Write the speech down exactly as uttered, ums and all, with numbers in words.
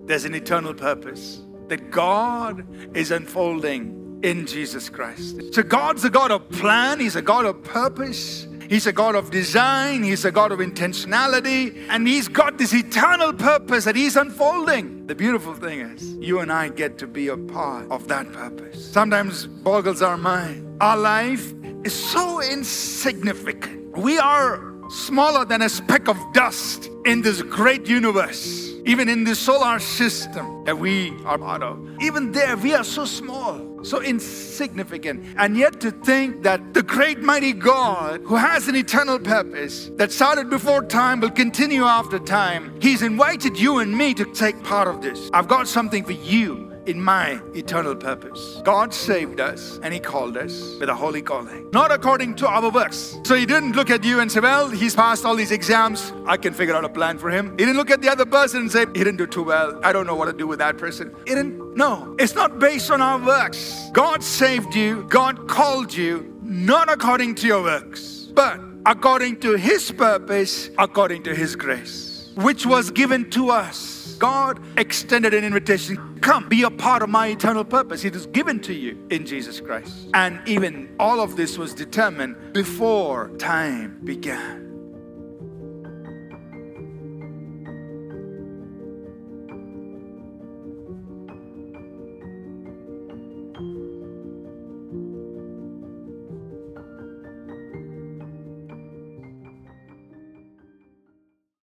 there's an eternal purpose that God is unfolding in Jesus Christ. So God's a God of plan. He's a God of purpose. He's a God of design. He's a God of intentionality. And He's got this eternal purpose that He's unfolding. The beautiful thing is, you and I get to be a part of that purpose. Sometimes boggles our mind. Our life is so insignificant. We are smaller than a speck of dust in this great universe, even in the solar system that we are part of. Even there, we are so small, so insignificant. And yet to think that the great mighty God who has an eternal purpose that started before time will continue after time, He's invited you and me to take part of this. I've got something for you in my eternal purpose. God saved us and He called us with a holy calling, not according to our works. So He didn't look at you and say, well, he's passed all these exams, I can figure out a plan for him. He didn't look at the other person and say, he didn't do too well, I don't know what to do with that person. He didn't. No, it's not based on our works. God saved you, God called you, not according to your works, but according to His purpose, according to His grace, which was given to us. God extended an invitation. Come, be a part of my eternal purpose. It is given to you in Jesus Christ. And even all of this was determined before time began.